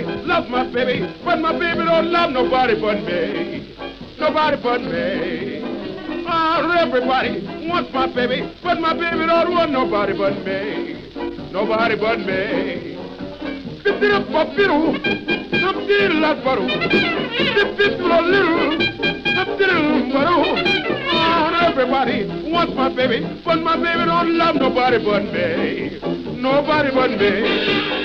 loves my baby, but my baby don't love nobody but me. Nobody but me. Everybody wants my baby, but my baby don't want nobody but me. Nobody but me. Everybody wants my baby, but my baby don't love nobody but me. Nobody but me.